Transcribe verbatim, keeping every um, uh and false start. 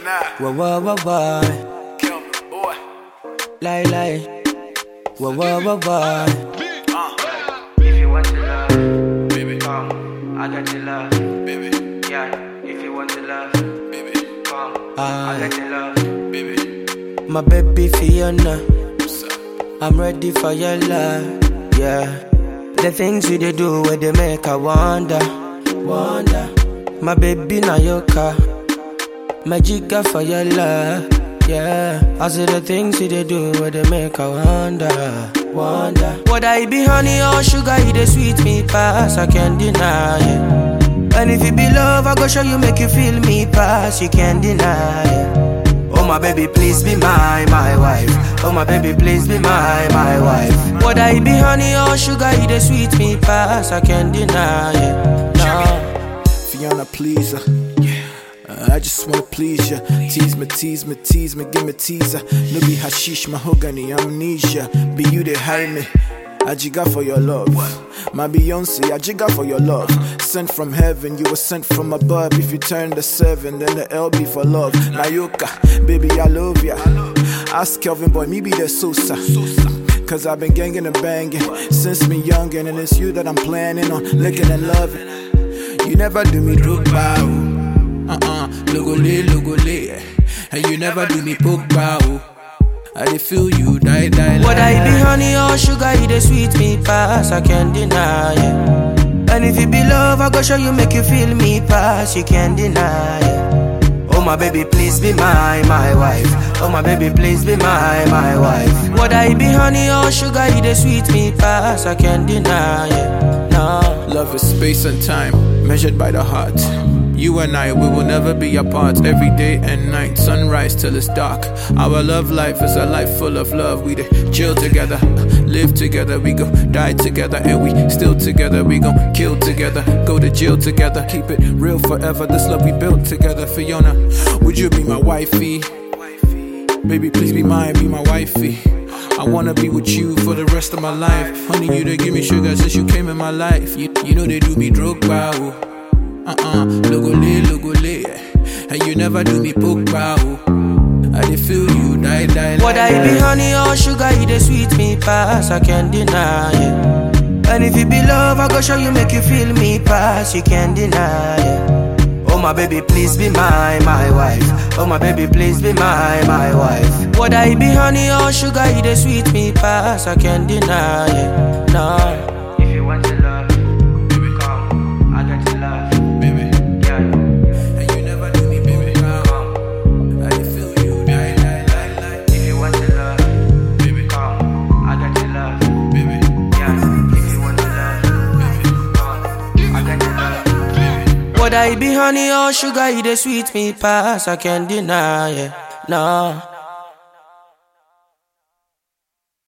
nah. Wah wah wah wah. Kelvin, boy. Lie lie. Wah wah wah wah. Uh, If you want to love, baby, come, I got your love. baby, Yeah, if you want to love, baby, come, Ah. I got your love. baby. My baby Fiona, What's up? I'm ready for your love. Yeah. The things you they do where they make I wonder, wonder. My baby Nayoka, my jigger for your love. Yeah. I see the things you they do where they make I wonder, wonder. Would I be honey or sugar? You they sweet me pass, I can't deny it. And if you be love, I go show you, make you feel me pass, you can't deny it. Oh my baby, please be my, my wife. Oh my baby, please be my, my wife. Would I be honey or sugar? You the sweet me pass, I can't deny it. No. Fiona, please her. Uh, I just wanna please ya. Tease me, tease me, tease me, give me teaser. No be hashish, mahogany, amnesia. Be you they hide me. I jigga for your love. My Beyonce, I jigga for your love. Sent from heaven, you were sent from above. If you turn the seven, then the L be for love. Nayoka, baby, I love ya. Ask Kelvin, boy, me be the Sosa. Cause I've been ganging and banging since me youngin', and it's you that I'm planning on licking and loving. You never do me drug bow. Uh-uh, logole, logole. And you never do me poke bow. I dey feel you die, die, Would I be honey or sugar? You the sweet me pass, I can't deny it. And if you be love, I go show you, make you feel me pass, you can't deny it. Oh my baby, please be my, my wife. Oh my baby, please be my, my wife. Would I be honey or sugar? You the sweet me pass, I can't deny it. No. Love is space and time, measured by the heart. You and I, we will never be apart. Every day and night, sunrise till it's dark. Our love life is a life full of love. We dey chill together, live together. We go die together, and we still together. We gon' kill together, go to jail together. Keep it real forever, this love we built together. Fiona, would you be my wifey? Baby, please be mine, be my wifey. I wanna be with you for the rest of my life. Honey, you they give me sugar since you came in my life. You, you know they do me drug bow. Uh-uh, logole, logole. And you never do me poke bow. I dey feel you die, die, die. Would I be honey or sugar? You the sweet me pass, I can't deny it. And if you be love, I go show you, make you feel me pass, you can't deny it. Oh my baby, please be my, my wife. Oh my baby, please be my, my wife. Would I be honey or sugar? You the sweet me pass, I can't deny it. No. If you want to love, come, I got your love. Yeah, And you never do me, baby. come, I dey feel you die, die, die, die. if you want to love, come, I got your love. Yeah, if you want to love, come, I got your love. Would I be honey or sugar? You the sweet me pass, I can't deny it. No.